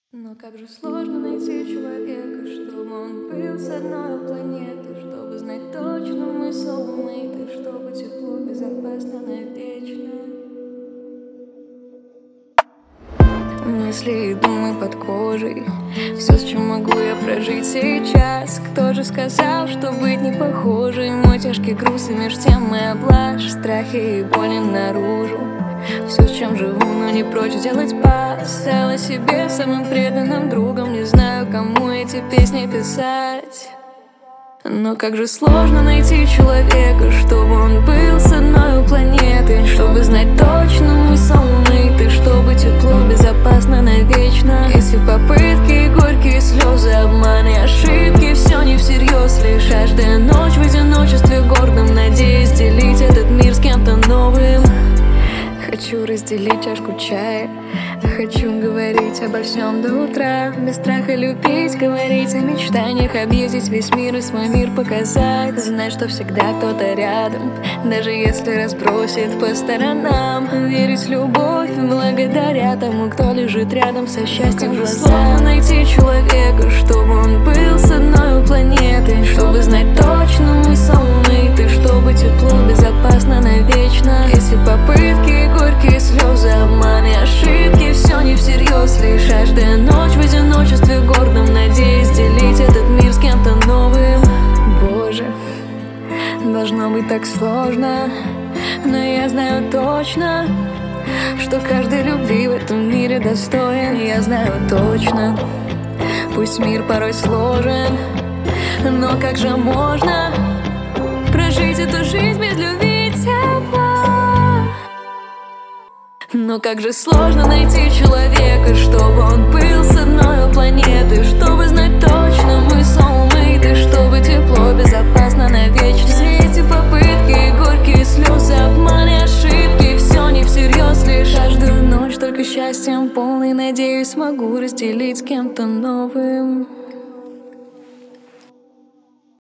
Но как же сложно найти человека, чтобы он был с одной планеты, чтобы знать точно мы soulmate, чтобы тепло, безопасно, навечно. Мысли и думы под кожей, все, с чем могу я прожить сейчас. Кто же сказал, что быть не похожей? Мой тяжкий груз и меж тем моя блажь, страхи и боли наружу. Все, с чем живу, но не прочь делать пас. Стала себе самым преданным другом, не знаю, кому эти песни писать. Но как же сложно найти человека, чтобы он был с одной планеты, чтобы знать точно мы soulmate, чтобы тепло, безопасно, навечно. Если попытки, горькие слезы, обманы, ошибки, все не всерьез, лишь каждая ночь в одиночестве гордым, надеясь делить этот мир с кем-то новым. Хочу разделить чашку чая, хочу говорить обо всем до утра, без страха любить, говорить о мечтаниях, объездить весь мир и свой мир показать. Знать, что всегда кто-то рядом, даже если разбросит по сторонам. Верить в любовь благодаря тому, кто лежит рядом со счастьем в глазах. Сложно найти человека, чтобы он был с одной планеты, чтобы знать точно мы soulmate, чтобы тепло, безопасно, навечно. Если попытки, горькие слезы, обманы, ошибки, все не всерьез, лишь каждая ночь в одиночестве гордым, надеясь делить этот мир с кем-то новым. Боже, должно быть так сложно, но я знаю точно, что каждой любви в этом мире достоин. Я знаю точно, пусть мир порой сложен, но как же можно прожить эту жизнь без любви и тепла? Но как же сложно найти человека, чтобы он был с одной планеты, чтобы знать точно мы soulmate, чтобы тепло, безопасно, навечно. Все эти попытки, горькие слезы, обманы, ошибки, все не всерьез, лишь каждую ночь только счастьем полный, надеюсь, смогу разделить с кем-то новым.